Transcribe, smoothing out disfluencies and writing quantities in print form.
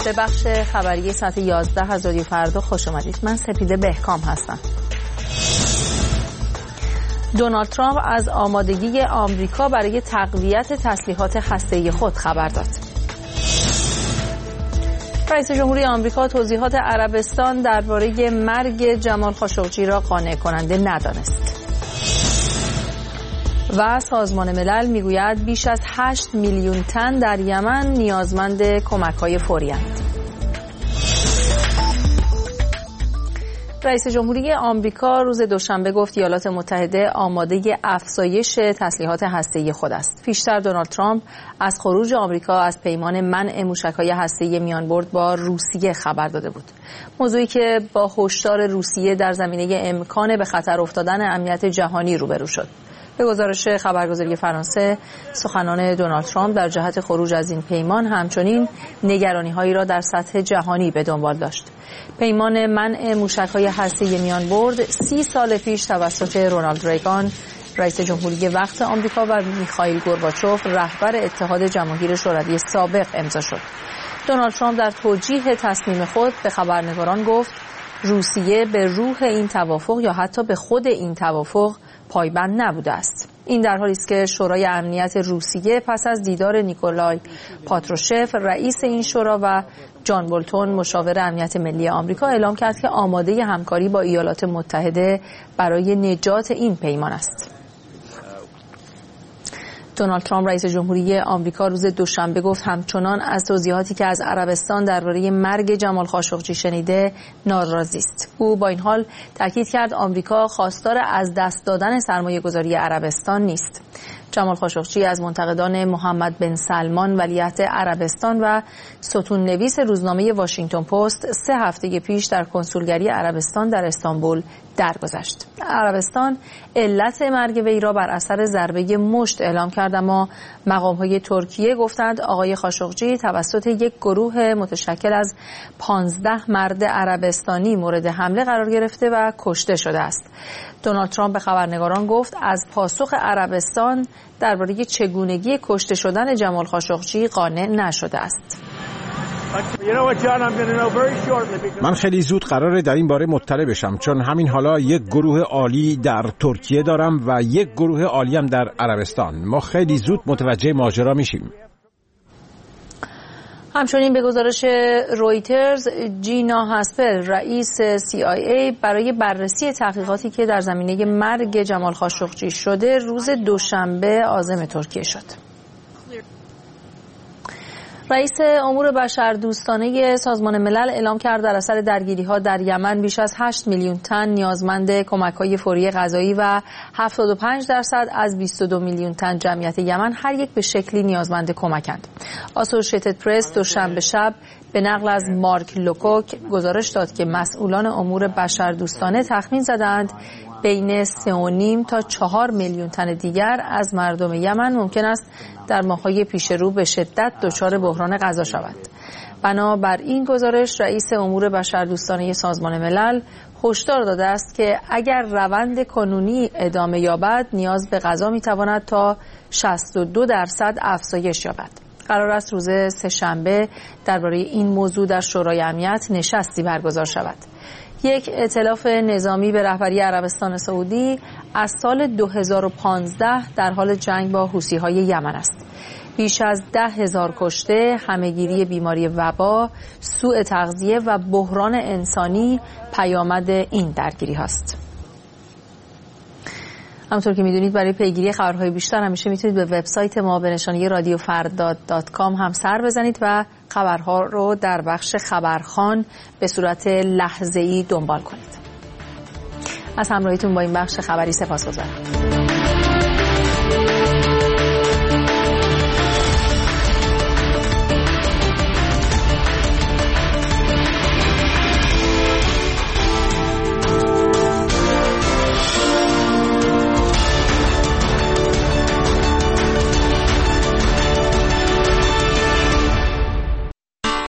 به بخش خبری ساعت 11 از رادیو فردا خوش آمدید. من سپیده بهکام هستم. دونالد ترامپ از آمادگی آمریکا برای تقویت تسلیحات هسته‌ای خود خبر داد. رئیس جمهوری آمریکا توضیحات عربستان درباره مرگ جمال خاشقجی را قانع کننده ندانست. و سازمان ملل میگوید بیش از 8 میلیون تن در یمن نیازمند کمک‌های فوری‌اند. رئیس جمهوری آمریکا روز دوشنبه گفت ایالات متحده آماده افزایش تسلیحات هسته‌ای خود است. پیشتر دونالد ترامپ از خروج آمریکا از پیمان منع موشک‌های هسته‌ای میانبرد با روسیه خبر داده بود. موضوعی که با هشدار روسیه در زمینه امکان به خطر افتادن امنیت جهانی روبرو شد. به گزارش خبرگزاری فرانسه، سخنان دونالد ترامپ در جهت خروج از این پیمان همچنین نگرانی‌هایی را در سطح جهانی به دنبال داشت. پیمان منع موشک‌های هسته‌ای میانبرد 30 سال پیش توسط رونالد ریگان رئیس جمهوری وقت آمریکا و میخائیل گورباچوف رهبر اتحاد جماهیر شوروی سابق امضا شد. دونالد ترامپ در توجیه تصمیم خود به خبرنگاران گفت روسیه به روح این توافق یا حتی به خود این توافق پایبند نبوده است. این در حالی است که شورای امنیت روسیه پس از دیدار نیکولای پاتروشف رئیس این شورا و جان بولتون مشاور امنیت ملی آمریکا اعلام کرد که آماده همکاری با ایالات متحده برای نجات این پیمان است. دونالد ترامپ رئیس جمهوری آمریکا روز دوشنبه گفت همچنان از توضیحاتی که از عربستان درباره مرگ جمال خاشقجی شنیده ناراضی است. او با این حال تاکید کرد آمریکا خواستار از دست دادن سرمایه‌گذاری عربستان نیست. جمال خاشقجی از منتقدان محمد بن سلمان ولیعهد عربستان و ستون نویس روزنامه واشنگتن پست 3 هفته پیش در کنسولگری عربستان در استانبول درگذشت. عربستان علت مرگ وی را بر اثر ضربه مشت اعلام کرد، اما مقام‌های ترکیه گفتند آقای خاشقجی توسط یک گروه متشکل از 15 مرد عربستانی مورد حمله قرار گرفته و کشته شده است. دونالد ترامپ به خبرنگاران گفت از پاسخ عربستان درباره چگونگی کشته شدن جمال خاشقجی قانع نشده است. من خیلی زود قراره در این باره مطلع بشم، چون همین حالا یک گروه عالی در ترکیه دارم و یک گروه عالی هم در عربستان. ما خیلی زود متوجه ماجرا میشیم. همچنین به گزارش رویترز، جینا هاسپل رئیس CIA برای بررسی تحقیقاتی که در زمینه مرگ جمال خاشقجی شده روز دوشنبه عازم ترکیه شد. رئیس امور بشردوستانه سازمان ملل اعلام کرد در اثر درگیری‌ها در یمن بیش از 8 میلیون تن نیازمند کمک‌های فوری غذایی و 75% از 22 میلیون تن جمعیت یمن هر یک به شکلی نیازمند کمکند. آسوشیتد پرس دوشنبه شب به نقل از مارک لوکوک گزارش داد که مسئولان امور بشردوستانه تخمین زدند بین 3.5 تا 4 میلیون تن دیگر از مردم یمن ممکن است در ماه‌های پیش رو به شدت دچار بحران غذا شوند. بنابر این گزارش رئیس امور بشردوستانه سازمان ملل هشدار داده است که اگر روند کنونی ادامه یابد نیاز به غذا می‌تواند تا 62% افزایش یابد. قرار است روز سه‌شنبه درباره این موضوع در شورای امنیت نشستی برگزار شود. یک ائتلاف نظامی به رهبری عربستان سعودی از سال 2015 در حال جنگ با حوثی‌های یمن است. بیش از 10,000 کشته، همه‌گیری بیماری وبا، سوء تغذیه و بحران انسانی پیامد این درگیری هاست. همونطور که میدونید برای پیگیری خبرهای بیشتر همیشه میتونید به وبسایت ما به نشانی radiofardad.com هم سر بزنید و خبرها رو در بخش خبرخوان به صورت لحظه‌ای دنبال کنید. از همراهیتون با این بخش خبری سپاسگزارم.